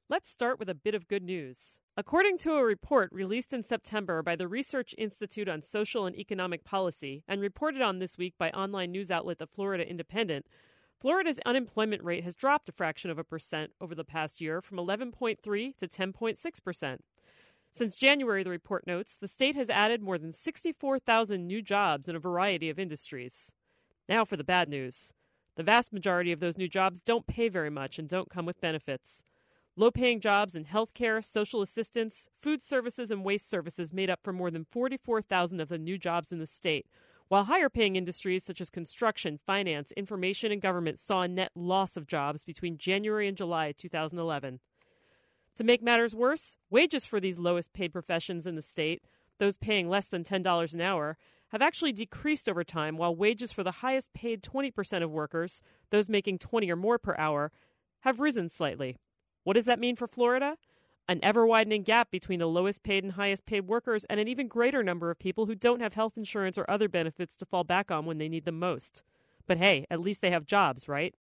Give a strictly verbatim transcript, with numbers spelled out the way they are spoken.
Let's start with a bit of good news. According to a report released in September by the Research Institute on Social and Economic Policy and reported on this week by online news outlet The Florida Independent, Florida's unemployment rate has dropped a fraction of a percent over the past year from eleven point three to ten point six percent. Since January, the report notes, the state has added more than sixty-four thousand new jobs in a variety of industries. Now for the bad news. The vast majority of those new jobs don't pay very much and don't come with benefits. Low-paying jobs in healthcare, social assistance, food services, and waste services made up for more than forty-four thousand of the new jobs in the state, while higher-paying industries such as construction, finance, information, and government saw a net loss of jobs between January and July two thousand eleven. To make matters worse, wages for these lowest-paid professions in the state, those paying less than ten dollars an hour, have actually decreased over time, while wages for the highest-paid twenty percent of workers, those making twenty or more per hour, have risen slightly. What does that mean for Florida? An ever-widening gap between the lowest-paid and highest-paid workers and an even greater number of people who don't have health insurance or other benefits to fall back on when they need them most. But hey, at least they have jobs, right?